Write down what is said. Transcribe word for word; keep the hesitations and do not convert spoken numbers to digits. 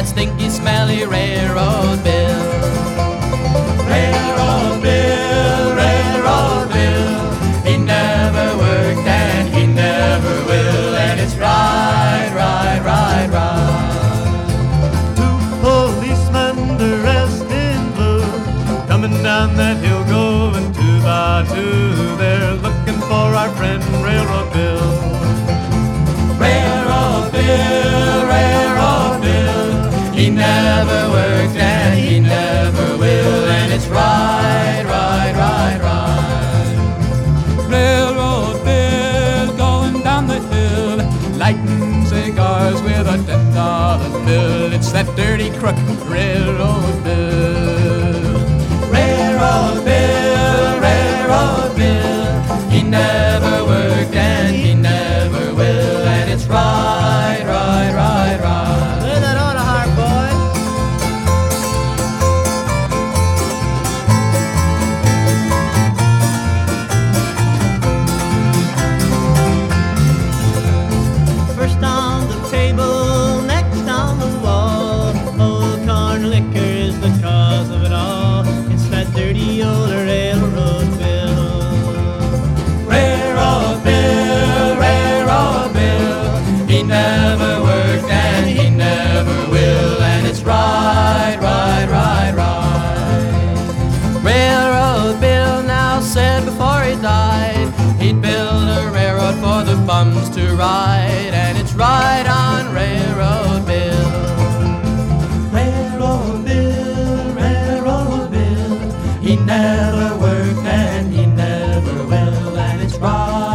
that stinky, smelly Railroad Bill. Railroad Bill, Railroad Bill, he never worked and he never will, and it's right, right, right, right. Two policemen dressed in blue, coming down that hill going two by two. They're looking for our friend Railroad Bill. Railroad Bill, Railroad Bill, he never worked and he never will, and it's right, right, right, right. Railroad Bill going down the hill, lighting cigars with a ten dollar bill. It's that dirty crook, Railroad Bill. Railroad Bill, Railroad Bill, he never worked and he never will, and it's right, right, right, right. Lay that on a harp, boy. First on the table, next on the wall, old corn liquor is the cause of it all. It's that dirty old Railroad Bill. Railroad Bill, Railroad Bill, he never worked and he never will, and it's right, right, right, right. Railroad Bill now said before he died he'd build a railroad for the bums to ride, and it's right on Railroad Bill. Railroad Bill, Railroad Bill, he never worked and he never will, and it's right.